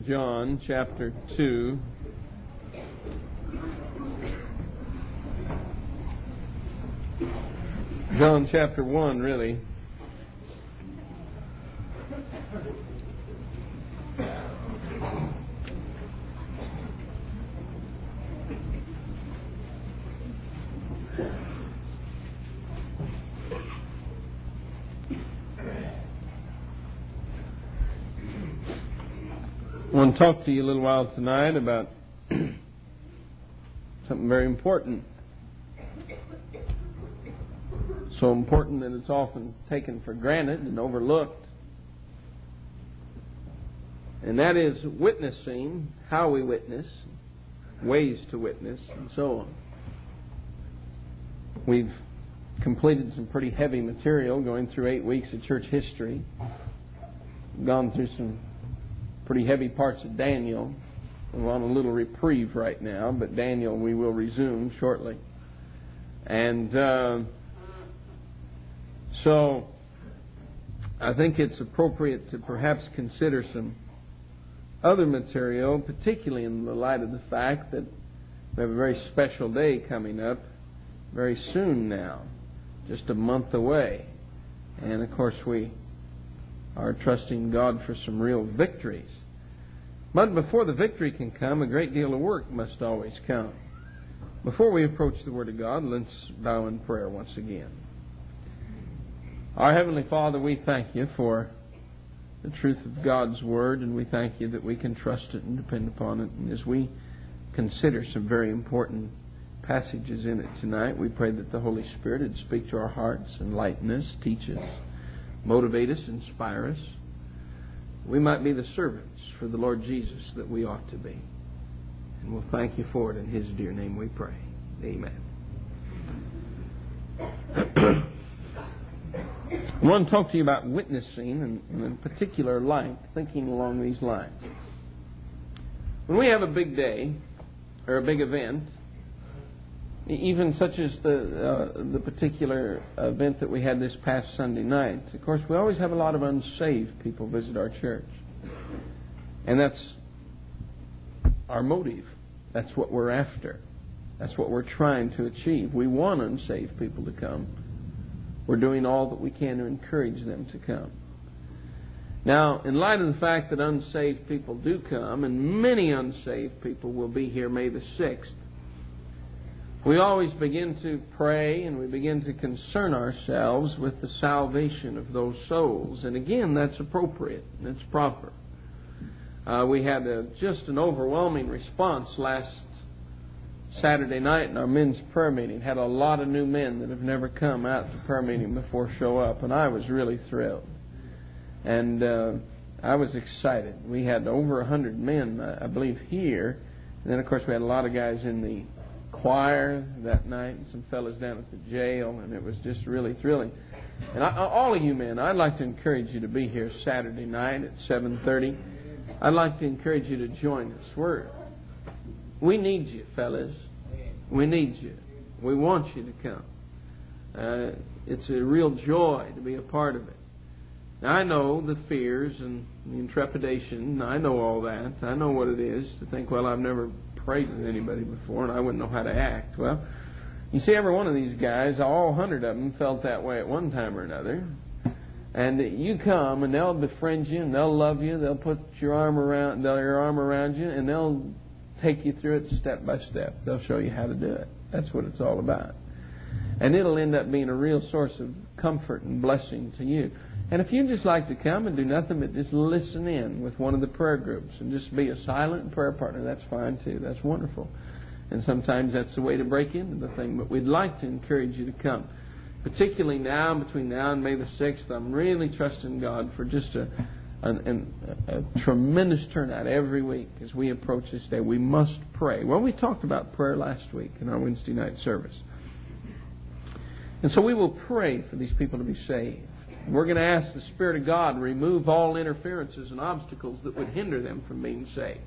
John chapter 2. John chapter 1, really. I want to talk to you a little while tonight about something very important. So important that it's often taken for granted and overlooked. And that is witnessing, how we witness, ways to witness, and so on. We've completed some pretty heavy material going through 8 weeks of church history. We've gone through some pretty heavy parts of Daniel. We're on a little reprieve right now, but Daniel we will resume shortly. And so I think it's appropriate to perhaps consider some other material, particularly in the light of the fact that we have a very special day coming up very soon now, just a month away. And of course we are trusting God for some real victories. But before the victory can come, a great deal of work must always come. Before we approach the Word of God, let's bow in prayer once again. Our Heavenly Father, we thank You for the truth of God's Word, and we thank You that we can trust it and depend upon it. And as we consider some very important passages in it tonight, we pray that the Holy Spirit would speak to our hearts, enlighten us, teach us, motivate us, inspire us. We might be the servants for the Lord Jesus that we ought to be. And we'll thank You for it. In His dear name we pray. Amen. I want to talk to you about witnessing in a particular light, thinking along these lines. When we have a big day or a big event, even such as the particular event that we had this past Sunday night, of course, we always have a lot of unsaved people visit our church. And that's our motive. That's what we're after. That's what we're trying to achieve. We want unsaved people to come. We're doing all that we can to encourage them to come. Now, in light of the fact that unsaved people do come, and many unsaved people will be here May the 6th, we always begin to pray and we begin to concern ourselves with the salvation of those souls. And again, that's appropriate and it's proper. We had just an overwhelming response last Saturday night in our men's prayer meeting. Had a lot of new men that have never come out to prayer meeting before show up, and I was really thrilled. And I was excited. We had over 100 men, I believe, here. And then, of course, we had a lot of guys in the choir that night and some fellas down at the jail, and it was just really thrilling. And all of you men, I'd like to encourage you to be here Saturday night at 7:30. I'd like to encourage you to join us. We need you, fellas. We need you. We want you to come. It's a real joy to be a part of it. Now, I know the fears and the trepidation. I know all that. I know what it is to think, well, I've never prayed with anybody before and I wouldn't know how to act. Well, you see, every one of these guys, all 100 of them, felt that way at one time or another. And you come and they'll befriend you and they'll love you. They'll put your arm around you and they'll take you through it step by step. They'll show you how to do it. That's what it's all about. And it'll end up being a real source of comfort and blessing to you. And if you'd just like to come and do nothing but just listen in with one of the prayer groups and just be a silent prayer partner, that's fine too. That's wonderful. And sometimes that's the way to break into the thing. But we'd like to encourage you to come. Particularly now, between now and May the 6th, I'm really trusting God for just a tremendous turnout every week as we approach this day. We must pray. Well, we talked about prayer last week in our Wednesday night service. And so we will pray for these people to be saved. We're going to ask the Spirit of God to remove all interferences and obstacles that would hinder them from being saved.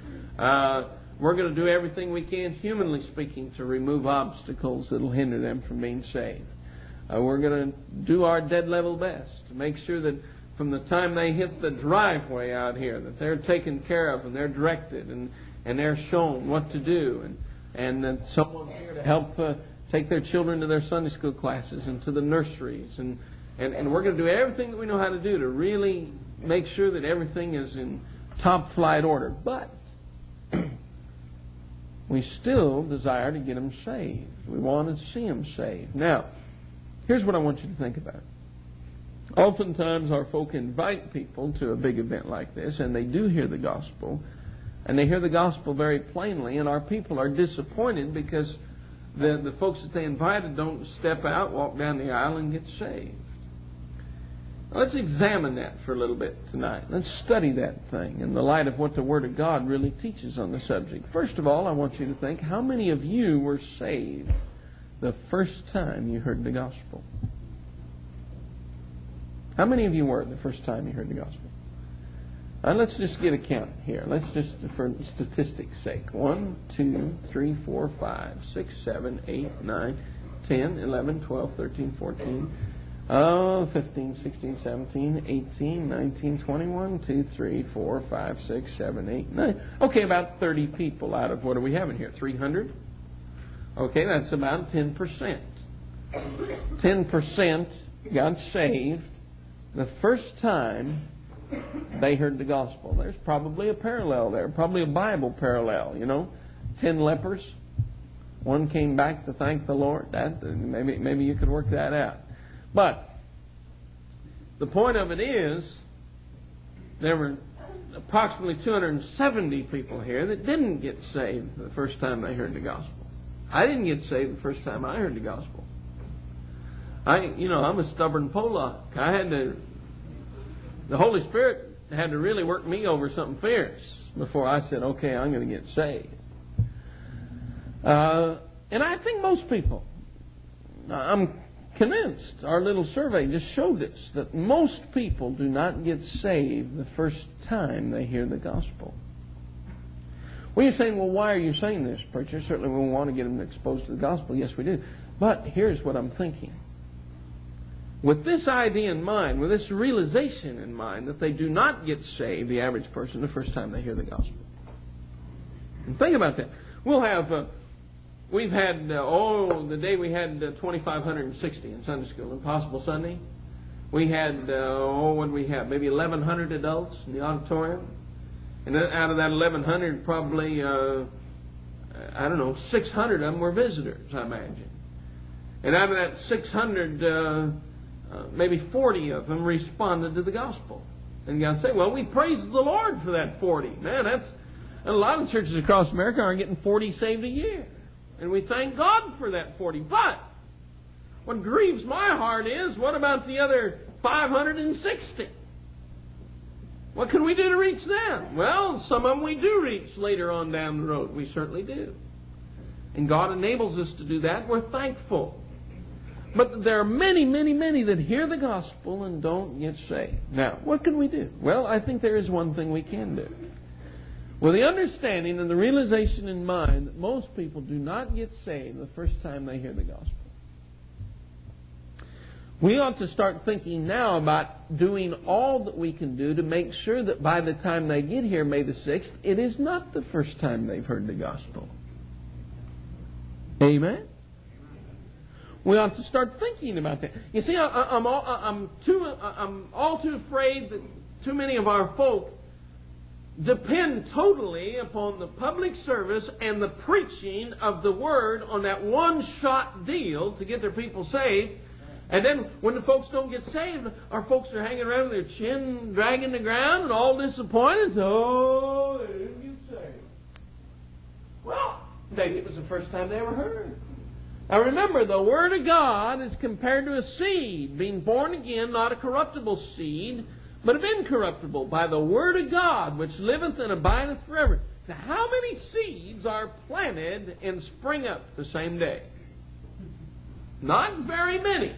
We're going to do everything we can, humanly speaking, to remove obstacles that will hinder them from being saved. We're going to do our dead level best to make sure that from the time they hit the driveway out here, that they're taken care of and they're directed and they're shown what to do, and that someone's here to help take their children to their Sunday school classes and to the nurseries, and we're going to do everything that we know how to do to really make sure that everything is in top flight order. But we still desire to get them saved. We want to see them saved. Now, here's what I want you to think about. Oftentimes our folk invite people to a big event like this, and they do hear the gospel, and they hear the gospel very plainly, and our people are disappointed because the folks that they invited don't step out, walk down the aisle, and get saved. Now, let's examine that for a little bit tonight. Let's study that thing in the light of what the Word of God really teaches on the subject. First of all, I want you to think, how many of you were saved the first time you heard the gospel? How many of you were the first time you heard the gospel? Let's just get a count here. Let's just, for statistics' sake. 1, 2, 3, 4, 5, 6, 7, 8, 9, 10, 11, 12, 13, 14, 15, 16, 17, 18, 19, 21, 2, 3, 4, 5, 6, 7, 8, 9. Okay, about 30 people out of, what do we have in here? 300? Okay, that's about 10%. 10% got saved the first time they heard the gospel. There's probably a parallel there, probably a Bible parallel, 10 lepers. One came back to thank the Lord. That maybe you could work that out. But the point of it is, there were approximately 270 people here that didn't get saved the first time they heard the gospel. I didn't get saved the first time I heard the gospel. I'm a stubborn Pollock. The Holy Spirit had to really work me over something fierce before I said, okay, I'm going to get saved. And I think most people, I'm convinced, our little survey just showed us, that most people do not get saved the first time they hear the gospel. Well, you're saying, well, why are you saying this, preacher? Certainly we want to get them exposed to the gospel. Yes, we do. But here's what I'm thinking. With this idea in mind, with this realization in mind, that they do not get saved, the average person, the first time they hear the gospel. And think about that. We've had, the day we had 2,560 in Sunday school, Impossible Sunday. We had, what did we have? Maybe 1,100 adults in the auditorium. And out of that 1,100, probably, 600 of them were visitors, I imagine. And out of that 600, maybe 40 of them responded to the gospel. And God said, well, we praise the Lord for that 40. Man, and a lot of churches across America aren't getting 40 saved a year. And we thank God for that 40. But what grieves my heart is, what about the other 560? What can we do to reach them? Well, some of them we do reach later on down the road. We certainly do. And God enables us to do that. We're thankful. But there are many, many, many that hear the gospel and don't get saved. Now, what can we do? Well, I think there is one thing we can do. With the understanding and the realization in mind that most people do not get saved the first time they hear the gospel, we ought to start thinking now about doing all that we can do to make sure that by the time they get here, May the 6th, it is not the first time they've heard the gospel. Amen? We ought to start thinking about that. You see, I'm all too afraid that too many of our folk depend totally upon the public service and the preaching of the Word on that one-shot deal to get their people saved. And then when the folks don't get saved, our folks are hanging around with their chin dragging the ground and all disappointed. Oh, they didn't get saved. Well, maybe it was the first time they ever heard. Now remember, the Word of God is compared to a seed, being born again, not a corruptible seed, but of incorruptible, by the Word of God, which liveth and abideth forever. Now, how many seeds are planted and spring up the same day? Not very many.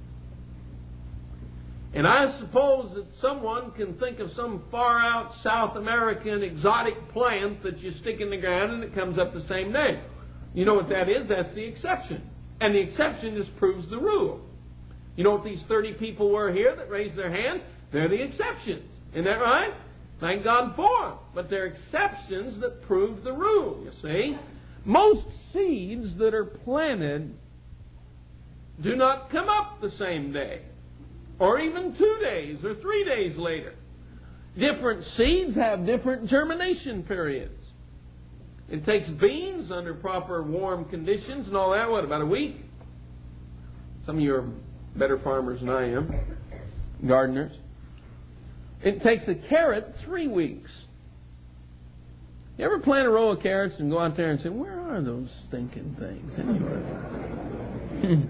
And I suppose that someone can think of some far-out South American exotic plant that you stick in the ground and it comes up the same day. You know what that is? That's the exception. And the exception just proves the rule. You know what these 30 people were here that raised their hands? They're the exceptions. Isn't that right? Thank God for them. But they're exceptions that prove the rule, you see. Most seeds that are planted do not come up the same day, or even 2 days or 3 days later. Different seeds have different germination periods. It takes beans under proper warm conditions and all that, about a week? Some of you are better farmers than I am, gardeners. It takes a carrot 3 weeks. You ever plant a row of carrots and go out there and say, where are those stinking things anyway?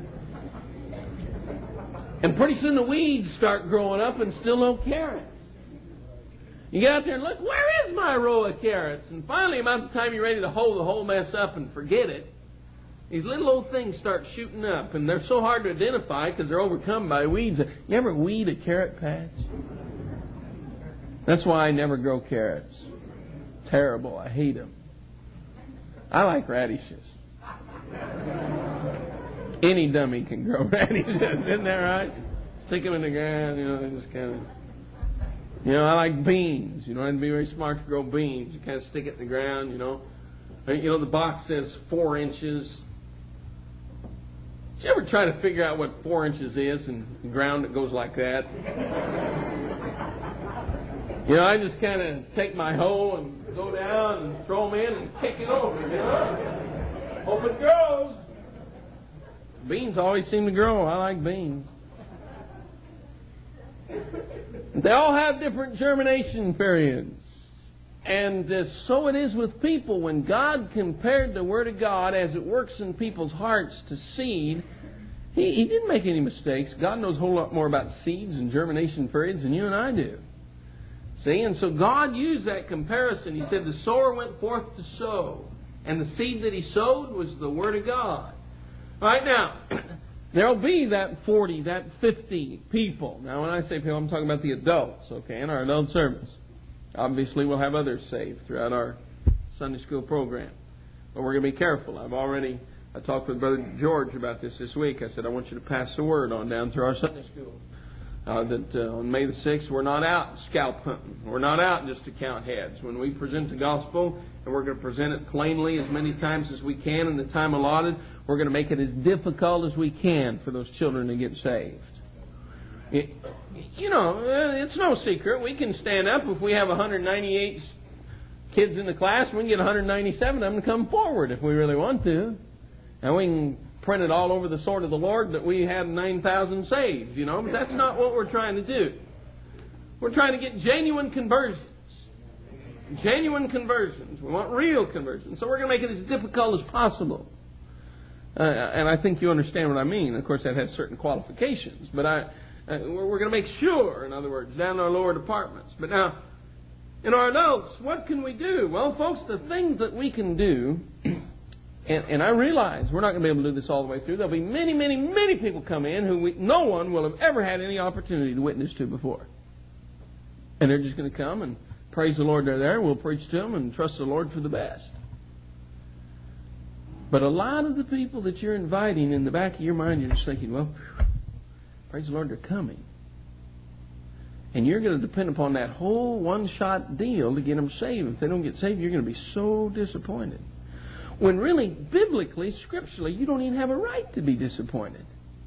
And pretty soon the weeds start growing up and still no carrots. You get out there and look, where is my row of carrots? And finally, about the time you're ready to hold the whole mess up and forget it, these little old things start shooting up. And they're so hard to identify because they're overcome by weeds. You ever weed a carrot patch? That's why I never grow carrots. Terrible. I hate them. I like radishes. Any dummy can grow radishes. Isn't that right? Stick them in the ground, they just kind of... I like beans. You don't have to be very smart to grow beans. You kind of stick it in the ground, the box says 4 inches. Did you ever try to figure out what 4 inches is in the ground that goes like that? I just kind of take my hoe and go down and throw them in and kick it over, Hope it grows. Beans always seem to grow. I like beans. They all have different germination periods. And so it is with people. When God compared the Word of God as it works in people's hearts to seed, He didn't make any mistakes. God knows a whole lot more about seeds and germination periods than you and I do. See, and so God used that comparison. He said the sower went forth to sow, and the seed that he sowed was the Word of God. Right now, there'll be that 40, that 50 people. Now, when I say people, I'm talking about the adults, okay, in our adult service. Obviously, we'll have others saved throughout our Sunday school program. But we're going to be careful. I talked with Brother George about this week. I said, I want you to pass the word on down through our Sunday school. That on May the 6th, we're not out scalp hunting. We're not out just to count heads. When we present the gospel, and we're going to present it plainly as many times as we can in the time allotted, we're going to make it as difficult as we can for those children to get saved. It's no secret. We can stand up if we have 198 kids in the class. We can get 197 of them to come forward if we really want to. And we can print it all over the sword of the Lord that we had 9,000 saved, But that's not what we're trying to do. We're trying to get genuine conversions. Genuine conversions. We want real conversions. So we're going to make it as difficult as possible. And I think you understand what I mean. Of course, that has certain qualifications. But we're going to make sure, in other words, down in our lower departments. But now, in our adults, what can we do? Well, folks, the things that we can do, and I realize we're not going to be able to do this all the way through. There'll be many, many, many people come in who no one will have ever had any opportunity to witness to before. And they're just going to come and praise the Lord they're there. We'll preach to them and trust the Lord for the best. But a lot of the people that you're inviting, in the back of your mind, you're just thinking, well, praise the Lord, they're coming. And you're going to depend upon that whole one-shot deal to get them saved. If they don't get saved, you're going to be so disappointed. When really, biblically, scripturally, you don't even have a right to be disappointed.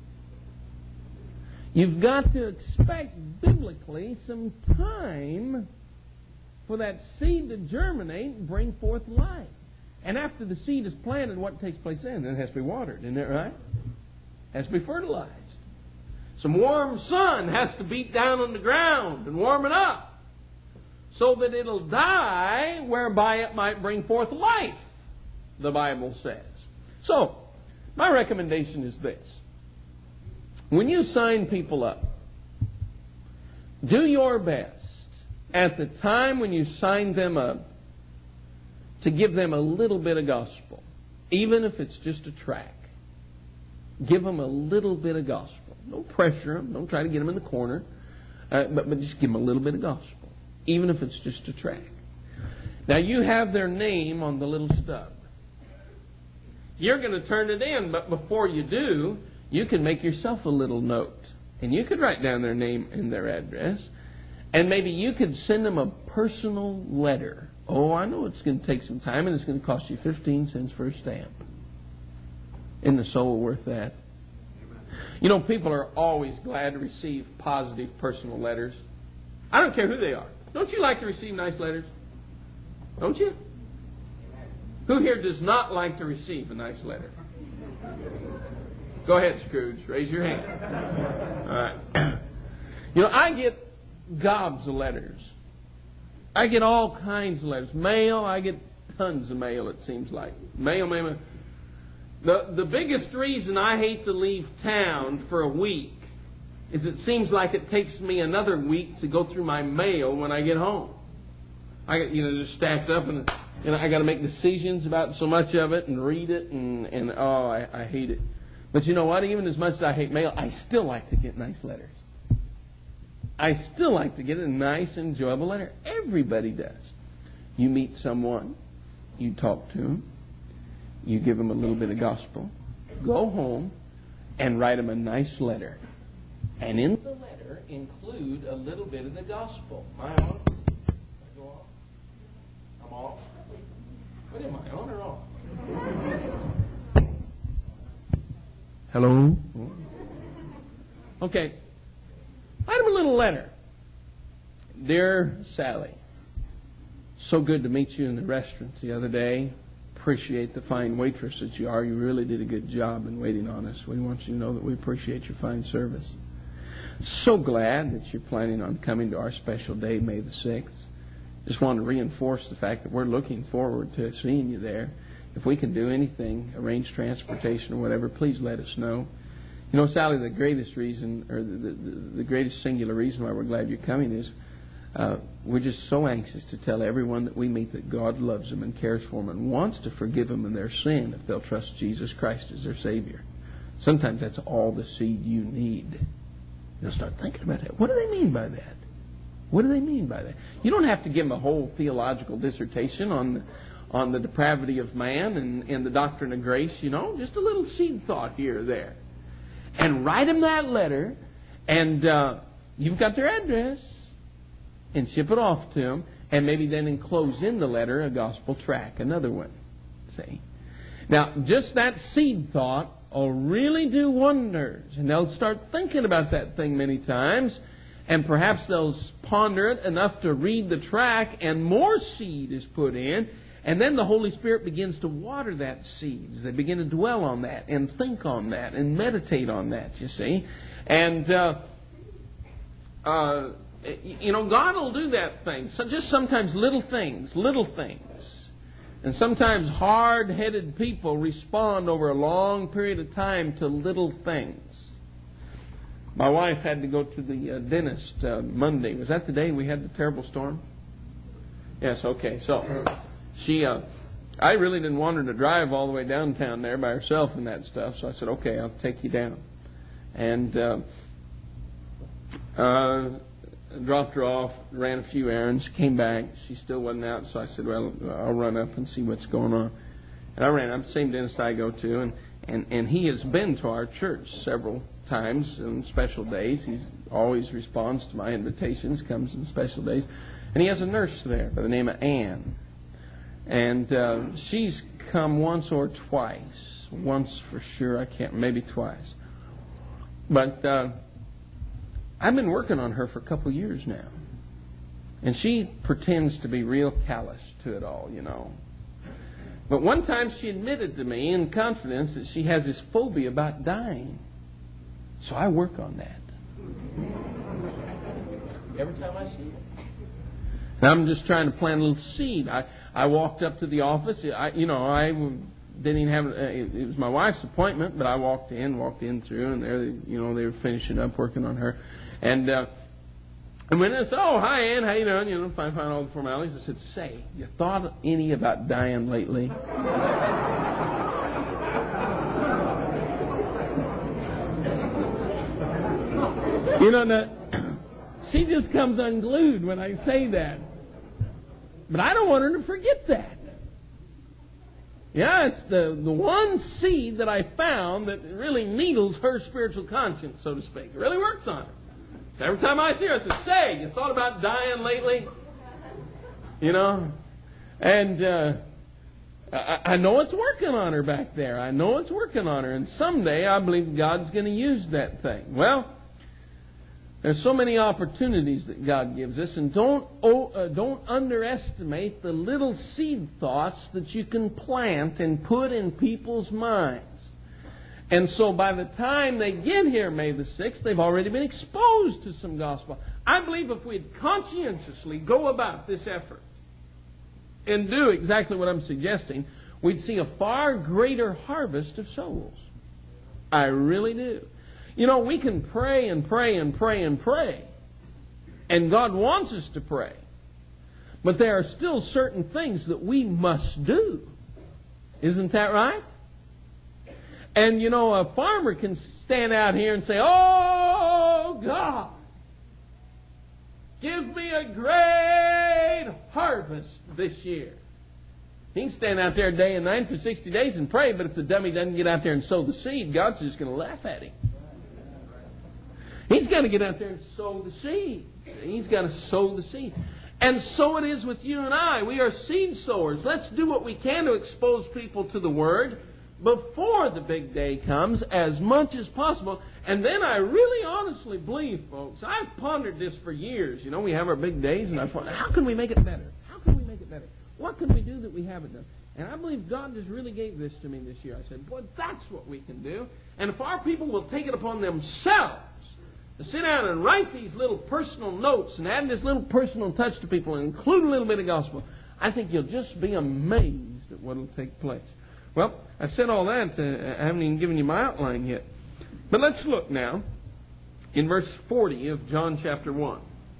You've got to expect, biblically, some time for that seed to germinate and bring forth life. And after the seed is planted, what takes place then? It has to be watered, isn't that right? It has to be fertilized. Some warm sun has to beat down on the ground and warm it up so that it'll die, whereby it might bring forth life, the Bible says. So, my recommendation is this. When you sign people up, do your best at the time when you sign them up to give them a little bit of gospel, even if it's just a tract. Give them a little bit of gospel. Don't pressure them. Don't try to get them in the corner. But just give them a little bit of gospel, even if it's just a tract. Now, you have their name on the little stub. You're going to turn it in, but before you do, you can make yourself a little note. And you could write down their name and their address. And maybe you could send them a personal letter. Oh, I know it's going to take some time and it's going to cost you 15 cents for a stamp. Isn't the soul worth that? You know, people are always glad to receive positive personal letters. I don't care who they are. Don't you like to receive nice letters? Don't you? Who here does not like to receive a nice letter? Go ahead, Scrooge. Raise your hand. All right. You know, I get gobs of letters. I get all kinds of letters. Mail, I get tons of mail, it seems like. Mail. The biggest reason I hate to leave town for a week is it seems like it takes me another week to go through my mail when I get home. I get, just stacks up and I got to make decisions about so much of it and read it and I hate it. But you know what? Even as much as I hate mail, I still like to get nice letters. I still like to get a nice, enjoyable letter. Everybody does. You meet someone, you talk to them, you give them a little bit of gospel, go home and write them a nice letter. And in the letter, include a little bit of the gospel. Am I on? I go off? I'm off? What am I, on or off? Hello? Okay. Write him a little letter. Dear Sally, so good to meet you in the restaurant the other day. Appreciate the fine waitress that you are. You really did a good job in waiting on us. We want you to know that we appreciate your fine service. So glad that you're planning on coming to our special day, May the 6th. Just want to reinforce the fact that we're looking forward to seeing you there. If we can do anything, arrange transportation or whatever, please let us know. You know, Sally, the greatest reason, or the greatest singular reason why we're glad you're coming is we're just so anxious to tell everyone that we meet that God loves them and cares for them and wants to forgive them of their sin if they'll trust Jesus Christ as their Savior. Sometimes that's all the seed you need. You'll start thinking about that. What do they mean by that? What do they mean by that? You don't have to give them a whole theological dissertation on the depravity of man and the doctrine of grace, just a little seed thought here or there. And write them that letter, and you've got their address, and ship it off to them, and maybe then enclose in the letter a gospel tract, another one. See? Now, just that seed thought will really do wonders, and they'll start thinking about that thing many times, and perhaps they'll ponder it enough to read the tract, and more seed is put in, and then the Holy Spirit begins to water that seed. They begin to dwell on that and think on that and meditate on that, you see. And, God will do that thing. So just sometimes little things. And sometimes hard-headed people respond over a long period of time to little things. My wife had to go to the dentist Monday. Was that the day we had the terrible storm? Yes, okay. So I really didn't want her to drive all the way downtown there by herself and that stuff. So I said, okay, I'll take you down. And dropped her off, ran a few errands, came back. She still wasn't out, so I said, well, I'll run up and see what's going on. And I ran up, the same dentist I go to, and he has been to our church several times on special days. He always responds to my invitations, comes on special days. And he has a nurse there by the name of Ann. And she's come once or twice. Once for sure, maybe twice. But I've been working on her for a couple of years now. And she pretends to be real callous to it all, But one time she admitted to me in confidence that she has this phobia about dying. So I work on that. Every time I see her. And I'm just trying to plant a little seed. I walked up to the office. I didn't even have. It was my wife's appointment, but I walked in through, and there, they were finishing up working on her, and when they said, "Oh, hi, Ann, how you doing?" Find all the formalities. I said, "Say, you thought any about dying lately?" She just comes unglued when I say that. But I don't want her to forget that. Yeah, it's the one seed that I found that really needles her spiritual conscience, so to speak. It really works on her. So every time I see her, I say, "Say, you thought about dying lately?" You know? And I know it's working on her back there. I know it's working on her. And someday I believe God's going to use that thing. Well, there's so many opportunities that God gives us. And don't underestimate the little seed thoughts that you can plant and put in people's minds. And so by the time they get here May the 6th, they've already been exposed to some gospel. I believe if we'd conscientiously go about this effort and do exactly what I'm suggesting, we'd see a far greater harvest of souls. I really do. You know, we can pray and pray and pray and pray. And God wants us to pray. But there are still certain things that we must do. Isn't that right? And, you know, a farmer can stand out here and say, "Oh, God, give me a great harvest this year." He can stand out there day and night for 60 days and pray, but if the dummy doesn't get out there and sow the seed, God's just going to laugh at him. He's got to get out there and sow the seed. He's got to sow the seed. And so it is with you and I. We are seed sowers. Let's do what we can to expose people to the Word before the big day comes as much as possible. And then I really honestly believe, folks, I've pondered this for years. You know, we have our big days, and I've thought, how can we make it better? How can we make it better? What can we do that we haven't done? And I believe God just really gave this to me this year. I said, boy, that's what we can do. And if our people will take it upon themselves to sit down and write these little personal notes and add this little personal touch to people and include a little bit of gospel, I think you'll just be amazed at what will take place. Well, I've said all that. I haven't even given you my outline yet. But let's look now in verse 40 of John chapter 1.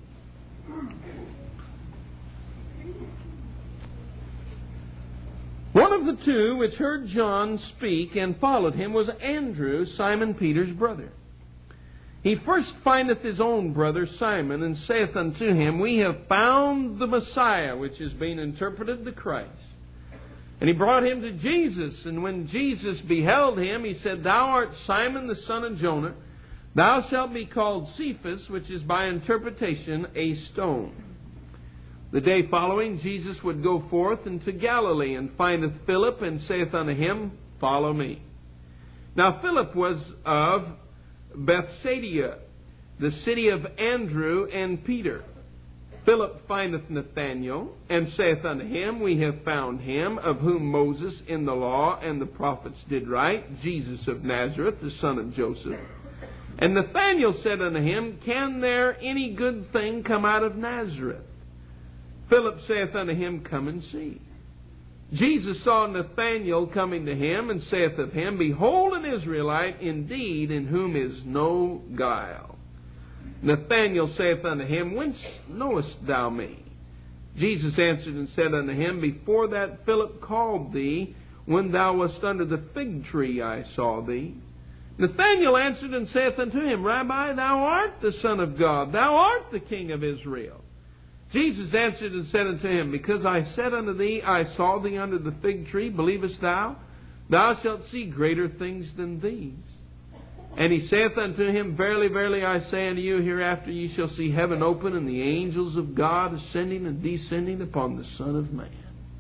One of the two which heard John speak and followed him was Andrew, Simon Peter's brother. He first findeth his own brother Simon, and saith unto him, We have found the Messiah, which is being interpreted the Christ. And he brought him to Jesus, and when Jesus beheld him, he said, Thou art Simon the son of Jonah. Thou shalt be called Cephas, which is by interpretation a stone. The day following, Jesus would go forth into Galilee, and findeth Philip, and saith unto him, Follow me. Now Philip was of Bethsaida, the city of Andrew and Peter. Philip findeth Nathanael, and saith unto him, We have found him, of whom Moses in the law and the prophets did write, Jesus of Nazareth, the son of Joseph. And Nathanael said unto him, Can there any good thing come out of Nazareth? Philip saith unto him, Come and see. Jesus saw Nathanael coming to him, and saith of him, Behold an Israelite indeed, in whom is no guile. Nathanael saith unto him, Whence knowest thou me? Jesus answered and said unto him, Before that Philip called thee, when thou wast under the fig tree, I saw thee. Nathanael answered and saith unto him, Rabbi, thou art the Son of God, thou art the King of Israel. Jesus answered and said unto him, Because I said unto thee, I saw thee under the fig tree, believest thou? Thou shalt see greater things than these. And he saith unto him, Verily, verily, I say unto you, hereafter ye shall see heaven open, and the angels of God ascending and descending upon the Son of Man.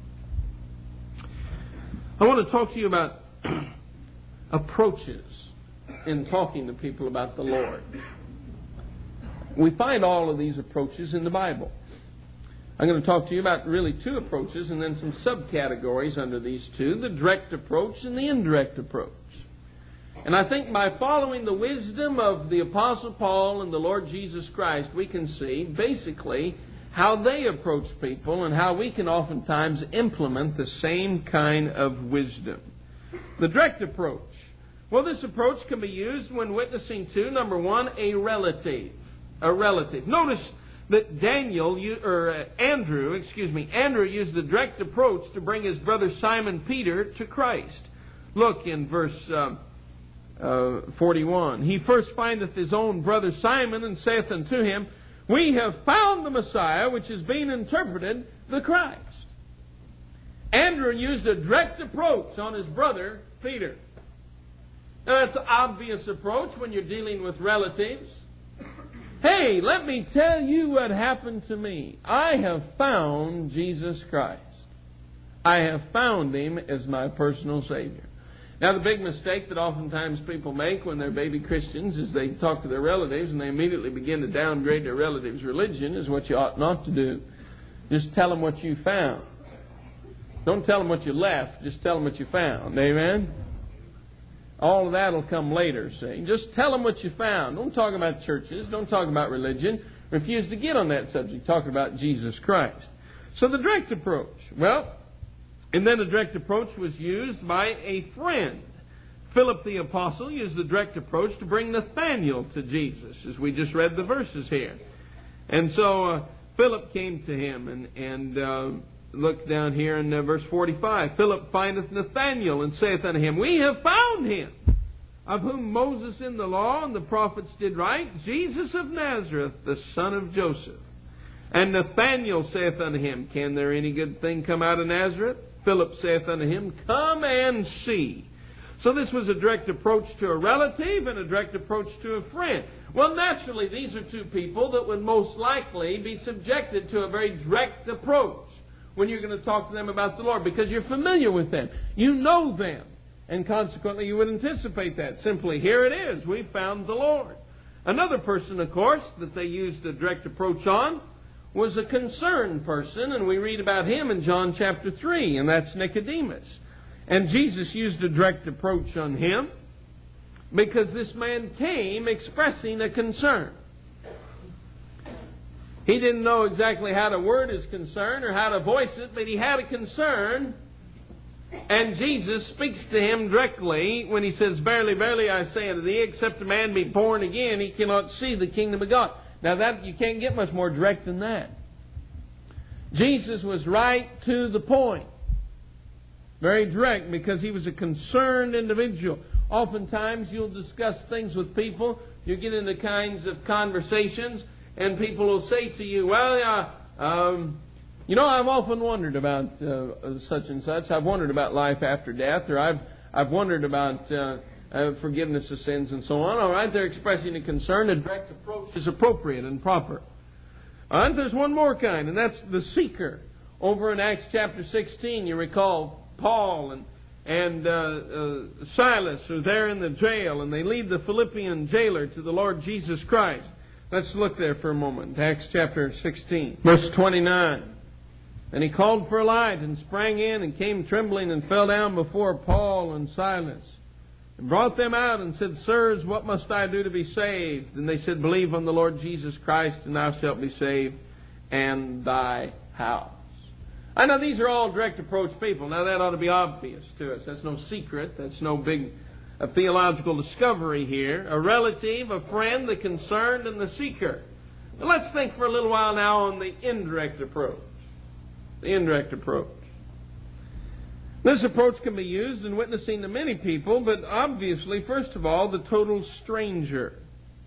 I want to talk to you about approaches in talking to people about the Lord. We find all of these approaches in the Bible. I'm going to talk to you about really two approaches and then some subcategories under these two, the direct approach and the indirect approach. And I think by following the wisdom of the Apostle Paul and the Lord Jesus Christ, we can see basically how they approach people and how we can oftentimes implement the same kind of wisdom. The direct approach. Well, this approach can be used when witnessing to, number one, a relative. A relative. Notice that Andrew used the direct approach to bring his brother Simon Peter to Christ. Look in verse 41. He first findeth his own brother Simon, and saith unto him, We have found the Messiah, which is being interpreted the Christ. Andrew used a direct approach on his brother Peter. Now that's an obvious approach when you're dealing with relatives. Hey, let me tell you what happened to me. I have found Jesus Christ. I have found Him as my personal Savior. Now, the big mistake that oftentimes people make when they're baby Christians is they talk to their relatives and they immediately begin to downgrade their relatives' religion, is what you ought not to do. Just tell them what you found. Don't tell them what you left. Just tell them what you found. Amen? All of that will come later, see. Just tell them what you found. Don't talk about churches. Don't talk about religion. Refuse to get on that subject. Talk about Jesus Christ. So the direct approach. Well, and then the direct approach was used by a friend. Philip the Apostle used the direct approach to bring Nathanael to Jesus, as we just read the verses here. And so Philip came to him, and look down here in verse 45. Philip findeth Nathanael, and saith unto him, We have found him, of whom Moses in the law and the prophets did write, Jesus of Nazareth, the son of Joseph. And Nathanael saith unto him, Can there any good thing come out of Nazareth? Philip saith unto him, Come and see. So this was a direct approach to a relative and a direct approach to a friend. Well, naturally, these are two people that would most likely be subjected to a very direct approach when you're going to talk to them about the Lord, because you're familiar with them. You know them. And consequently, you would anticipate that. Simply, here it is. We found the Lord. Another person, of course, that they used a direct approach on was a concerned person, and we read about him in John chapter 3, and that's Nicodemus. And Jesus used a direct approach on him because this man came expressing a concern. He didn't know exactly how to word his concern or how to voice it, but he had a concern. And Jesus speaks to him directly when He says, Verily, verily, I say unto thee, except a man be born again, he cannot see the kingdom of God. Now, that you can't get much more direct than that. Jesus was right to the point. Very direct, because He was a concerned individual. Oftentimes, you'll discuss things with people. You get into kinds of conversations, and people will say to you, Well, I've often wondered about such and such. I've wondered about life after death, or I've wondered about forgiveness of sins and so on. All right, they're expressing a concern. A direct approach is appropriate and proper. All right, there's one more kind, and that's the seeker. Over in Acts chapter 16, you recall Paul and Silas are there in the jail, and they lead the Philippian jailer to the Lord Jesus Christ. Let's look there for a moment. Acts chapter 16, verse 29. And he called for a light and sprang in and came trembling and fell down before Paul and Silas and brought them out and said, Sirs, what must I do to be saved? And they said, Believe on the Lord Jesus Christ, and thou shalt be saved, and thy house. I know these are all direct approach people. Now that ought to be obvious to us. That's no secret. That's no big theological discovery here. A relative, a friend, the concerned, and the seeker. Now let's think for a little while now on the indirect approach. The indirect approach. This approach can be used in witnessing to many people, but obviously, first of all, the total stranger.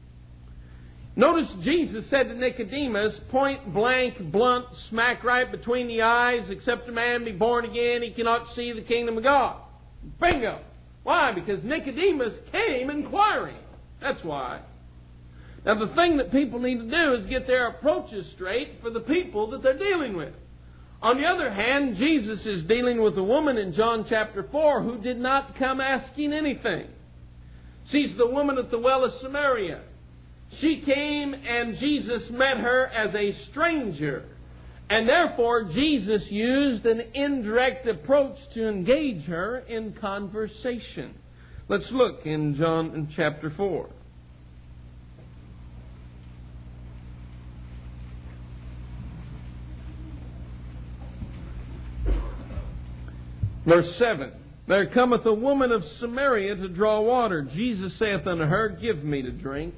Notice Jesus said to Nicodemus, point blank, blunt, smack right between the eyes, except a man be born again, he cannot see the kingdom of God. Bingo! Why? Because Nicodemus came inquiring. That's why. Now, the thing that people need to do is get their approaches straight for the people that they're dealing with. On the other hand, Jesus is dealing with a woman in John chapter 4 who did not come asking anything. She's the woman at the well of Samaria. She came and Jesus met her as a stranger. And therefore, Jesus used an indirect approach to engage her in conversation. Let's look in John chapter 4. Verse 7. There cometh a woman of Samaria to draw water. Jesus saith unto her, Give me to drink.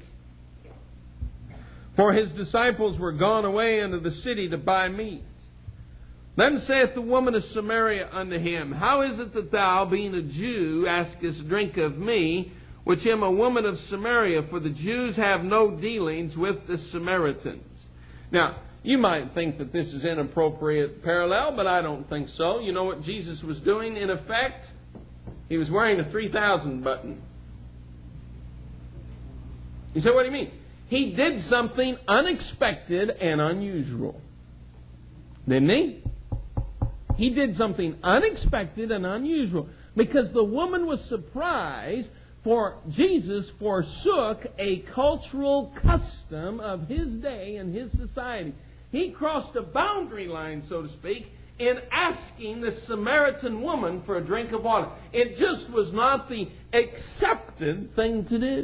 For His disciples were gone away into the city to buy meat. Then saith the woman of Samaria unto Him, How is it that thou, being a Jew, askest drink of me, which am a woman of Samaria? For the Jews have no dealings with the Samaritans. Now, you might think that this is inappropriate parallel, but I don't think so. You know what Jesus was doing in effect? He was wearing a 3000 button. You say, what do you mean? He did something unexpected and unusual. Didn't he? He did something unexpected and unusual. Because the woman was surprised, for Jesus forsook a cultural custom of his day and his society. He crossed a boundary line, so to speak, in asking the Samaritan woman for a drink of water. It just was not the accepted thing to do.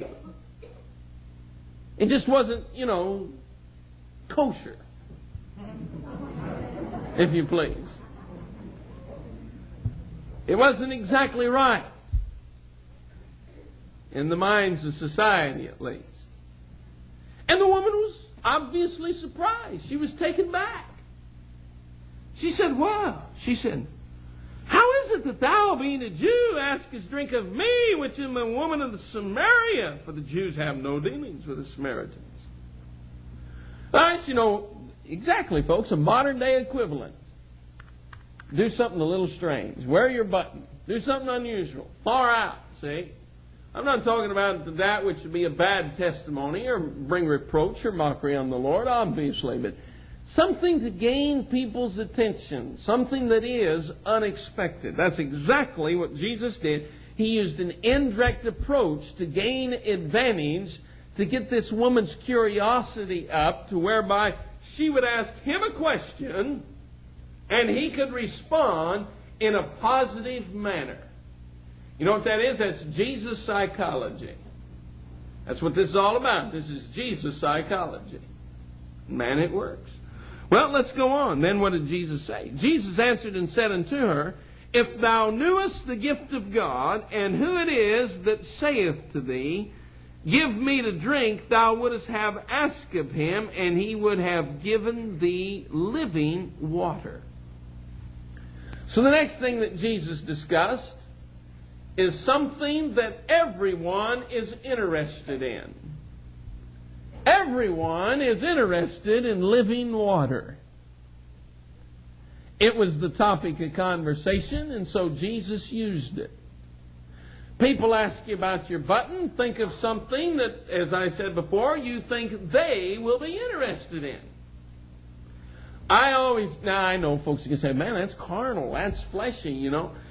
It just wasn't, kosher, if you please. It wasn't exactly right, in the minds of society at least. And the woman was obviously surprised. She was taken back. She said, "Well," she said, "how is it that thou, being a Jew, askest drink of me, which am a woman of Samaria?" For the Jews have no dealings with the Samaritans. That's, exactly, folks, a modern day equivalent. Do something a little strange. Wear your button. Do something unusual. Far out, see? I'm not talking about that which would be a bad testimony or bring reproach or mockery on the Lord, obviously, but something to gain people's attention. Something that is unexpected. That's exactly what Jesus did. He used an indirect approach to gain advantage, to get this woman's curiosity up to whereby she would ask him a question and he could respond in a positive manner. You know what that is? That's Jesus psychology. That's what this is all about. This is Jesus psychology. Man, it works. Well, let's go on. Then what did Jesus say? Jesus answered and said unto her, "If thou knewest the gift of God, and who it is that saith to thee, Give me to drink, thou wouldest have asked of him, and he would have given thee living water." So the next thing that Jesus discussed is something that everyone is interested in. Everyone is interested in living water. It was the topic of conversation, and so Jesus used it. People ask you about your button. Think of something that, as I said before, you think they will be interested in. Now I know folks can say, "Man, that's carnal, that's fleshy,"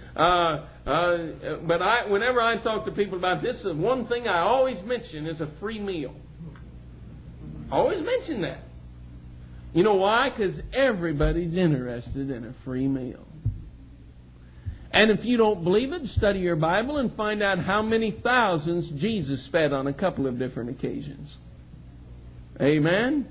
But whenever I talk to people about this, the one thing I always mention is a free meal. I always mention that. You know why? Because everybody's interested in a free meal. And if you don't believe it, study your Bible and find out how many thousands Jesus fed on a couple of different occasions. Amen?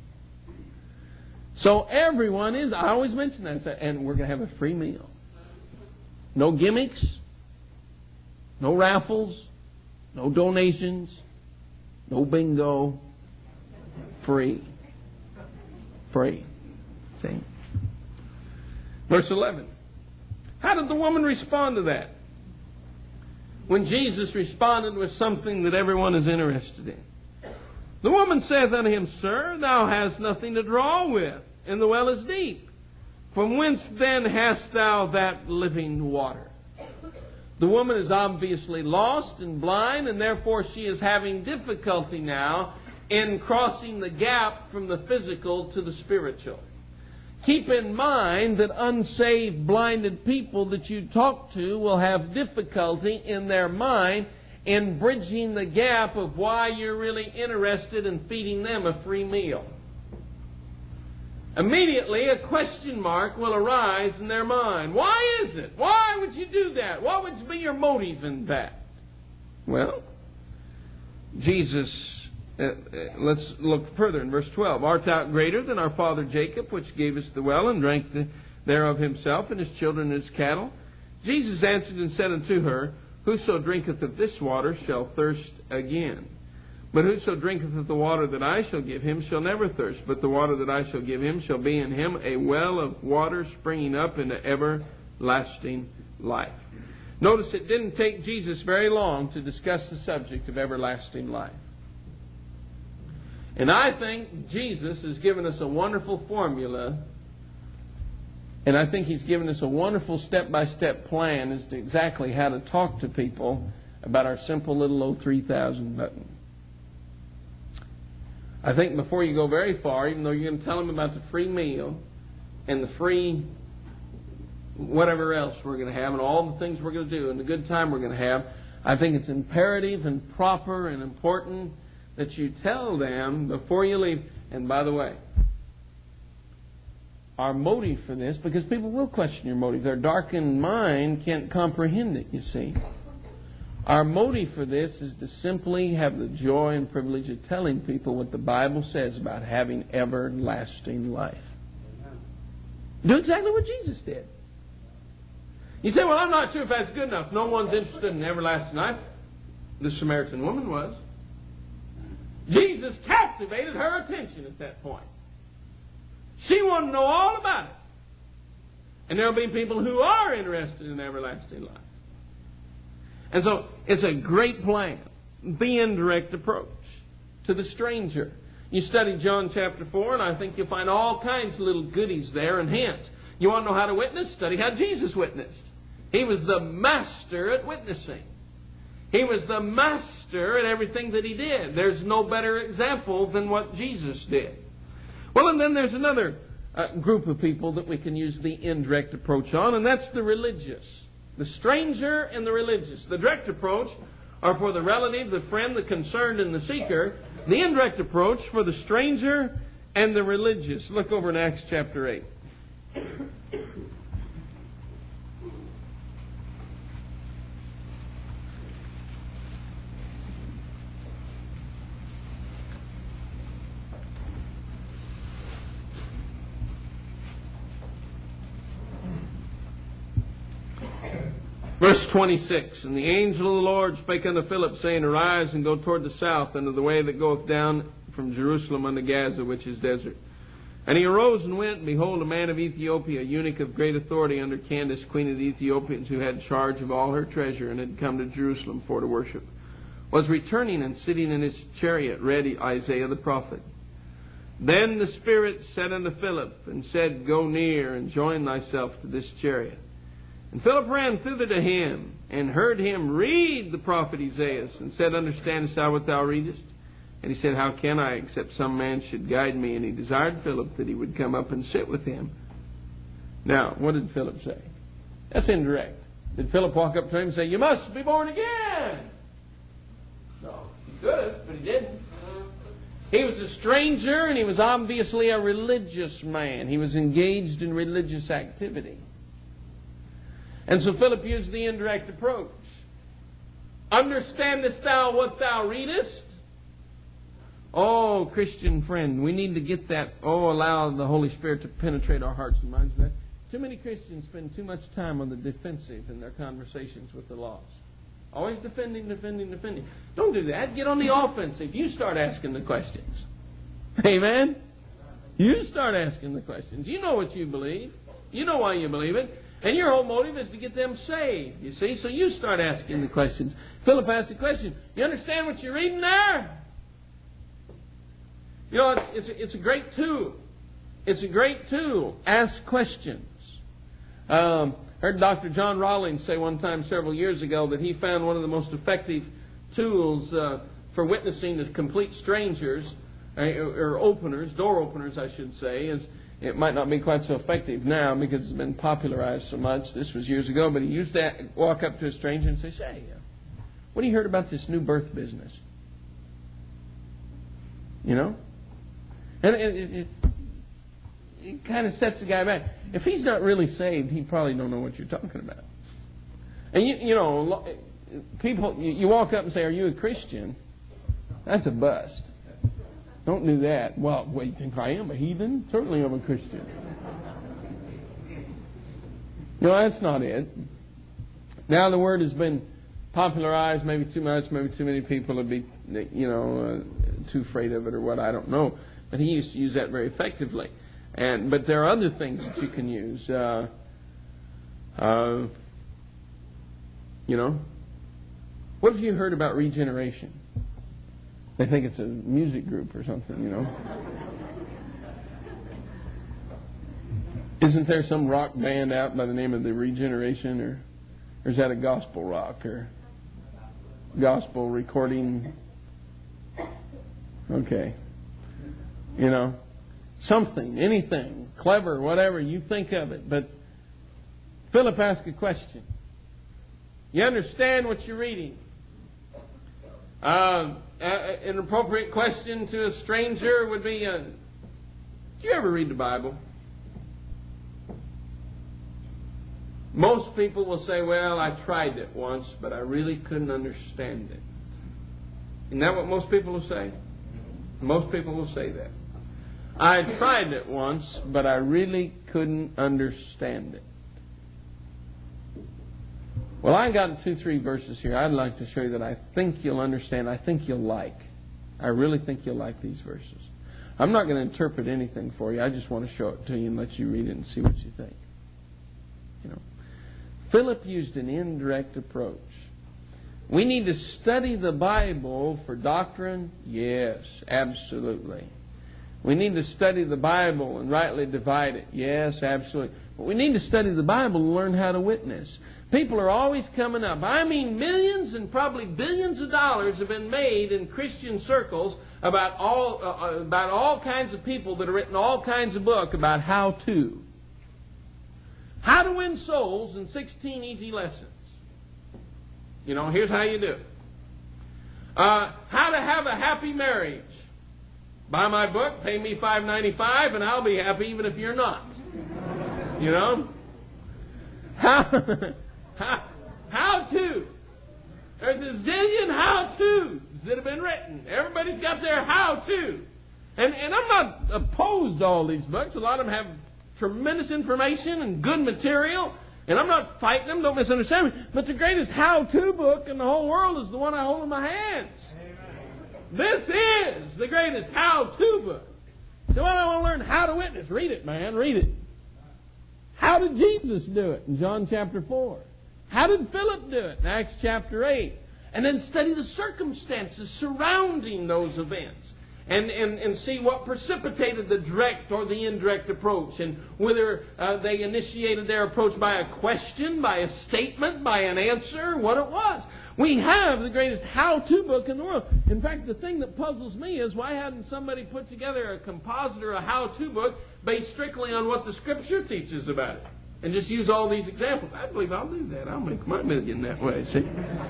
So everyone is, I always mention that, and we're going to have a free meal. No gimmicks, no raffles, no donations, no bingo. Free. Free. See? Verse 11. How did the woman respond to that? When Jesus responded with something that everyone is interested in. The woman saith unto him, "Sir, thou hast nothing to draw with, and the well is deep. From whence then hast thou that living water?" The woman is obviously lost and blind, and therefore she is having difficulty now in crossing the gap from the physical to the spiritual. Keep in mind that unsaved, blinded people that you talk to will have difficulty in their mind in bridging the gap of why you're really interested in feeding them a free meal. Immediately, a question mark will arise in their mind. Why is it? Why would you do that? What would be your motive in that? Well, Jesus, let's look further in verse 12. "Art thou greater than our father Jacob, which gave us the well, and drank thereof himself, and his children, and his cattle?" Jesus answered and said unto her, "Whoso drinketh of this water shall thirst again. But whoso drinketh of the water that I shall give him shall never thirst. But the water that I shall give him shall be in him a well of water springing up into everlasting life." Notice it didn't take Jesus very long to discuss the subject of everlasting life. And I think Jesus has given us a wonderful formula, and I think He's given us a wonderful step-by-step plan as to exactly how to talk to people about our simple little O3000 button. I think before you go very far, even though you're going to tell them about the free meal and the free whatever else we're going to have and all the things we're going to do and the good time we're going to have, I think it's imperative and proper and important that you tell them before you leave. And by the way, our motive for this, because people will question your motive. Their darkened mind can't comprehend it, you see. Our motive for this is to simply have the joy and privilege of telling people what the Bible says about having everlasting life. Do exactly what Jesus did. You say, well, I'm not sure if that's good enough. No one's interested in everlasting life. The Samaritan woman was. Jesus captivated her attention at that point. She wanted to know all about it. And there will be people who are interested in everlasting life. And so it's a great plan. The indirect approach to the stranger. You study John chapter 4, and I think you'll find all kinds of little goodies there and hints. You want to know how to witness? Study how Jesus witnessed. He was the master at witnessing. He was the master at everything that He did. There's no better example than what Jesus did. Well, and then there's another group of people that we can use the indirect approach on, and that's the religious. The stranger and the religious. The direct approach are for the relative, the friend, the concerned, and the seeker. The indirect approach for the stranger and the religious. Look over in Acts chapter 8. Verse 26, And the angel of the Lord spake unto Philip, saying, Arise, and go toward the south, unto the way that goeth down from Jerusalem unto Gaza, which is desert. And he arose and went, and behold, a man of Ethiopia, a eunuch of great authority under Candace, queen of the Ethiopians, who had charge of all her treasure, and had come to Jerusalem for to worship, was returning and sitting in his chariot, read Isaiah the prophet. Then the Spirit said unto Philip, and said, Go near, and join thyself to this chariot. And Philip ran thither to him, and heard him read the prophet Isaiah, and said, Understandest thou what thou readest? And he said, How can I, except some man should guide me? And he desired Philip that he would come up and sit with him. Now, what did Philip say? That's indirect. Did Philip walk up to him and say, You must be born again? No, he could have, but he didn't. He was a stranger, and he was obviously a religious man. He was engaged in religious activity. And so Philip used the indirect approach. Understandest thou what thou readest? Oh, Christian friend, we need to get that. Oh, allow the Holy Spirit to penetrate our hearts and minds. Too many Christians spend too much time on the defensive in their conversations with the lost. Always defending. Don't do that. Get on the offensive. You start asking the questions. Amen? You start asking the questions. You know what you believe. You know why you believe it. And your whole motive is to get them saved, you see. So you start asking the questions. Philip asked the question, You understand what you're reading there? You know, it's a great tool. It's a great tool. Ask questions. Heard Dr. John Rawlings say one time several years ago that he found one of the most effective tools for witnessing to complete strangers, or openers, door openers I should say, is it might not be quite so effective now because it's been popularized so much. This was years ago, but he used to walk up to a stranger and say, Say, what have you heard about this new birth business? You know? And it kind of sets the guy back. If he's not really saved, he probably don't know what you're talking about. And you know, people, you walk up and say, Are you a Christian? That's a bust. Don't do that. Well, what, you think I am a heathen? Certainly I'm a Christian. No, that's not it. Now the word has been popularized, maybe too much, maybe too many people would be, too afraid of it or what, I don't know. But he used to use that very effectively. But there are other things that you can use. What have you heard about regeneration? They think it's a music group or something, you know. Isn't there some rock band out by the name of the Regeneration, or is that a gospel rock or gospel recording? Okay. You know, something, anything, clever, whatever, you think of it. But Philip asked a question. You understand what you're reading. An appropriate question to a stranger would be, do you ever read the Bible? Most people will say, well, I tried it once, but I really couldn't understand it. Isn't that what most people will say? Most people will say that. I tried it once, but I really couldn't understand it. Well, I got 2-3 verses here I'd like to show you that I think you'll understand, I think you'll like. I really think you'll like these verses. I'm not going to interpret anything for you. I just want to show it to you and let you read it and see what you think. You know, Philip used an indirect approach. We need to study the Bible for doctrine? Yes, absolutely. We need to study the Bible and rightly divide it? Yes, absolutely. But we need to study the Bible to learn how to witness. People are always coming up. I mean, millions and probably billions of dollars have been made in Christian circles about all kinds of people that have written all kinds of books about how to. How to win souls in 16 easy lessons. You know, here's how you do it. How to have a happy marriage. Buy my book, pay me $5.95, and I'll be happy even if you're not. You know? How to. There's a zillion how-tos that have been written. Everybody's got their how-to. And I'm not opposed to all these books. A lot of them have tremendous information and good material. And I'm not fighting them, don't misunderstand me. But the greatest how-to book in the whole world is the one I hold in my hands. This is the greatest how-to book. So I want to learn how to witness. Read it, man. Read it. How did Jesus do it in John chapter 4? How did Philip do it in Acts chapter 8? And then study the circumstances surrounding those events. And see what precipitated the direct or the indirect approach. And whether they initiated their approach by a question, by a statement, by an answer, what it was. We have the greatest how-to book in the world. In fact, the thing that puzzles me is why hadn't somebody put together a composite or a how-to book based strictly on what the Scripture teaches about it? And just use all these examples. I believe I'll do that. I'll make my million that way. See?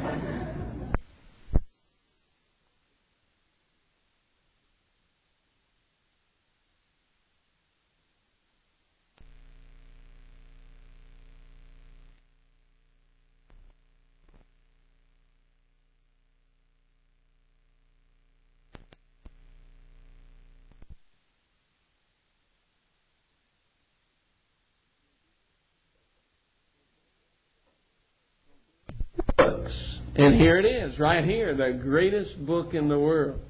And here it is, right here, the greatest book in the world.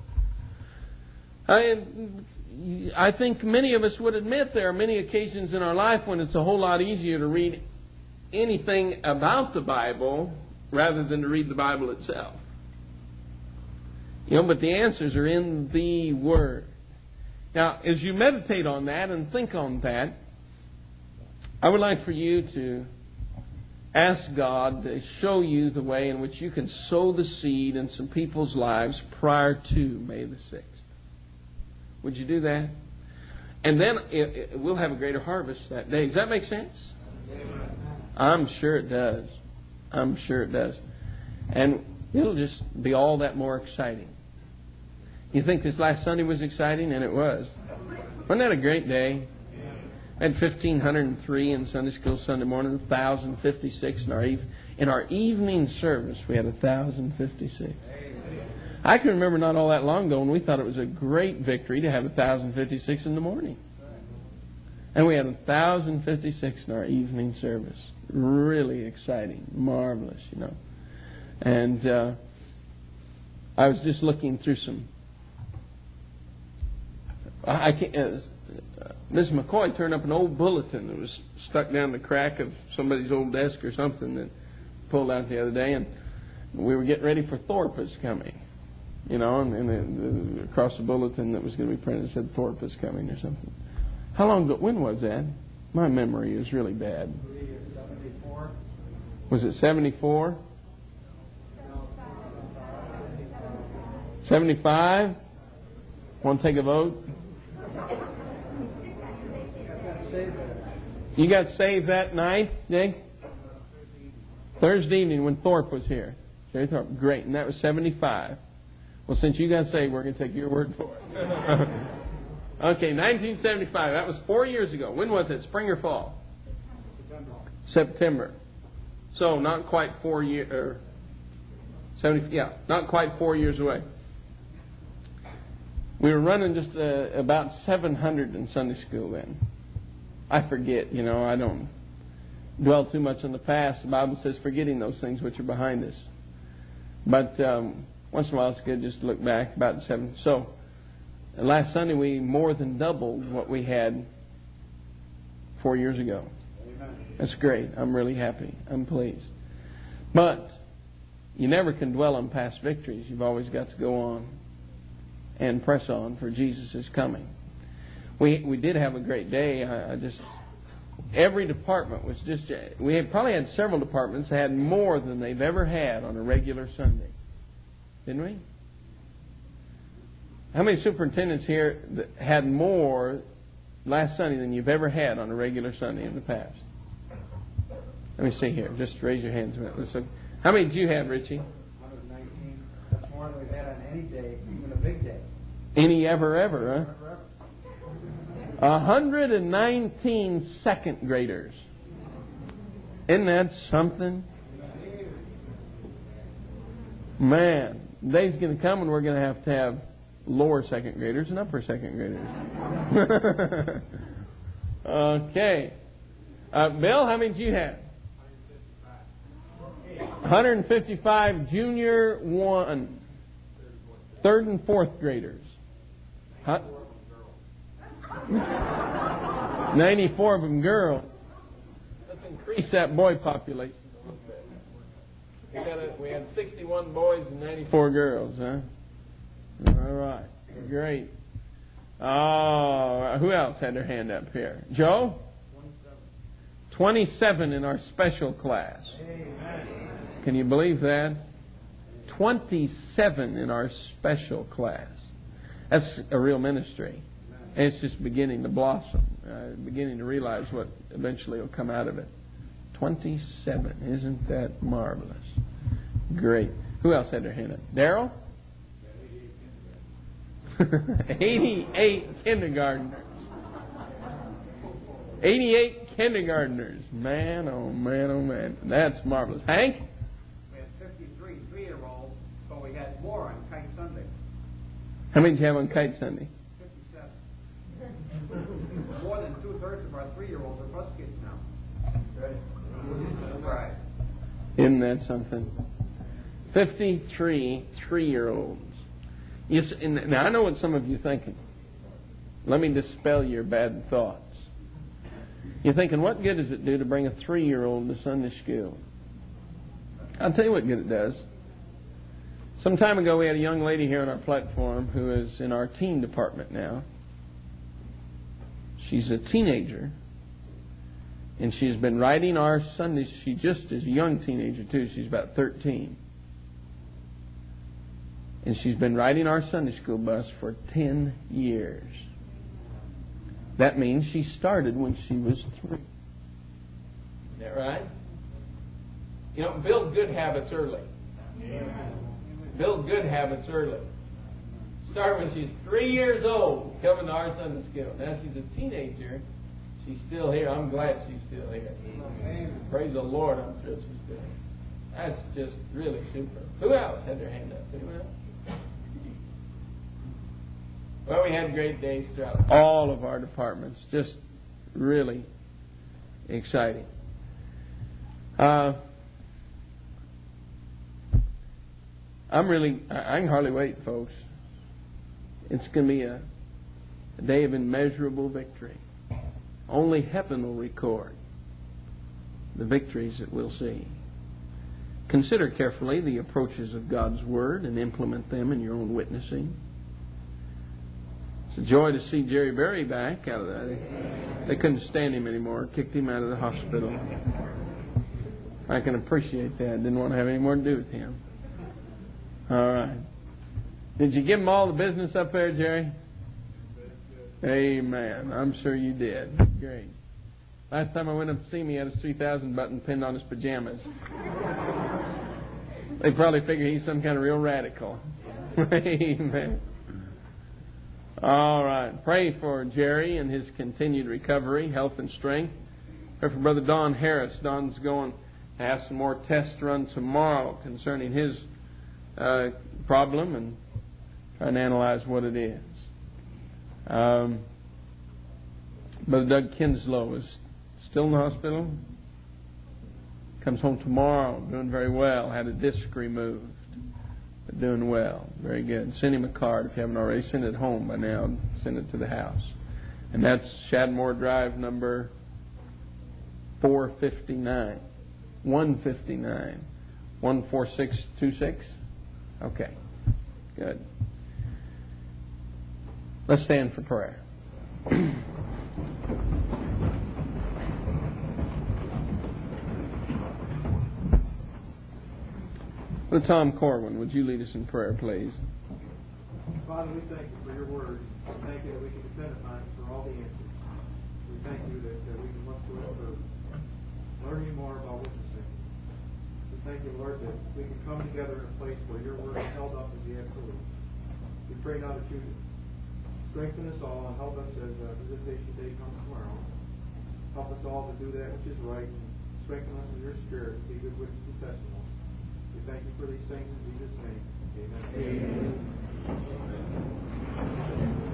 I think many of us would admit there are many occasions in our life when it's a whole lot easier to read anything about the Bible rather than to read the Bible itself. You know, but the answers are in the Word. Now, as you meditate on that and think on that, I would like for you to ask God to show you the way in which you can sow the seed in some people's lives prior to May the 6th. Would you do that? And then we'll have a greater harvest that day. Does that make sense? I'm sure it does. I'm sure it does. And it'll just be all that more exciting. You think this last Sunday was exciting? And it was. Wasn't that a great day? We had 1,503 in Sunday school Sunday morning, 1,056 in our evening service. We had 1,056. I can remember not all that long ago when we thought it was a great victory to have 1,056 in the morning. And we had 1,056 in our evening service. Really exciting, marvelous, you know. And I was just looking through some. Miss McCoy turned up an old bulletin that was stuck down the crack of somebody's old desk or something that pulled out the other day, and we were getting ready for Thorpe is coming, you know, and across the bulletin that was going to be printed said Thorpe is coming or something. How long ago? When was that? My memory is really bad. 74. Was it 74? 75? Want to take a vote? You got saved that night, Dick? Thursday evening when Thorpe was here. Jerry Thorpe. Great. And that was 75. Well, since you got saved, we're going to take your word for it. Okay, 1975. That was 4 years ago. When was it? Spring or fall? September. So not quite 4 years. 70. Yeah, not quite 4 years away. We were running just about 700 in Sunday school then. I forget, I don't dwell too much on the past. The Bible says forgetting those things which are behind us. But once in a while it's good just to look back about 7. So last Sunday we more than doubled what we had 4 years ago. That's great. I'm really happy. I'm pleased. But you never can dwell on past victories. You've always got to go on and press on, for Jesus is coming. We did have a great day. Every department was just... We probably had several departments that had more than they've ever had on a regular Sunday. Didn't we? How many superintendents here had more last Sunday than you've ever had on a regular Sunday in the past? Let me see here. Just raise your hands a minute. Listen. How many did you have, Richie? 119. That's more than we've had on any day, even a big day. Any ever, huh? 119 second graders. Isn't that something? Man, the day's going to come when we're going to have lower second graders and upper second graders. Okay. Bill, how many did you have? 155 junior 1, third and fourth graders. 94 of them girls. Let's increase that boy population a little bit. We had 61 boys and 94 girls, huh? All right. Great. Who else had their hand up here? Joe? 27 in our special class. Can you believe that? 27 in our special class. That's a real ministry. And it's just beginning to blossom. Beginning to realize what eventually will come out of it. 27. Isn't that marvelous? Great. Who else had their hand up? Darrell? 88 kindergartners. 88 kindergartners. Man, oh man, oh man. That's marvelous. Hank? We had 53 3-year-olds, but we had more on Kite Sunday. How many did you have on Kite Sunday? 57. More than 2/3 of our 3-year-olds are bus kids now. Right. Isn't that something? 53 3-year-olds. Yes, now I know what some of you are thinking. Let me dispel your bad thoughts. You're thinking, what good does it do to bring a 3-year-old to Sunday school? I'll tell you what good it does. Some time ago we had a young lady here on our platform who is in our teen department now. She's a teenager. And she's been riding our Sundays. She just is a young teenager too. She's about 13. And she's been riding our Sunday school bus for 10 years. That means she started when she was 3. Isn't that right? You know, build good habits early. Build good habits early. Start when she's 3 years old, coming to our Sunday school. Now she's a teenager. She's still here. I'm glad she's still here. Amen. Praise the Lord, I'm sure she's still here. That's just really super. Who else had their hand up? Anyone else? Well, we had great days throughout all of our departments. Just really exciting. I can hardly wait, folks. It's going to be a day of immeasurable victory. Only heaven will record the victories that we'll see. Consider carefully the approaches of God's Word and implement them in your own witnessing. It's a joy to see Jerry Berry back out of that. They couldn't stand him anymore. Kicked him out of the hospital. I can appreciate that. Didn't want to have any more to do with him. All right. Did you give him all the business up there, Jerry? Amen. I'm sure you did. Great. Last time I went up to see him, he had his 3000 button pinned on his pajamas. They probably figure he's some kind of real radical. Amen. All right. Pray for Jerry and his continued recovery, health and strength. Pray for Brother Don Harris. Don's going to have some more tests run tomorrow concerning his problem and trying to analyze what it is. Brother Doug Kinslow is still in the hospital. Comes home tomorrow, doing very well. Had a disc removed, but doing well. Very good. Send him a card if you haven't already. Send it home by now. Send it to the house. And that's Shadmore Drive number 459. 159. 14626? Okay. Good. Let's stand for prayer. Brother Tom Corwin, would you lead us in prayer, please? Father, we thank you for your word. We thank you that we can depend upon it for all the answers. We thank you that we can look to it for learning more about witnessing. We thank you, Lord, that we can come together in a place where your word is held up as the absolute. We pray now that you strengthen us all and help us as visitation day comes tomorrow. Help us all to do that which is right and strengthen us with your spirit to be good witnesses and testimony. We thank you for these things in Jesus' name. Amen. Amen.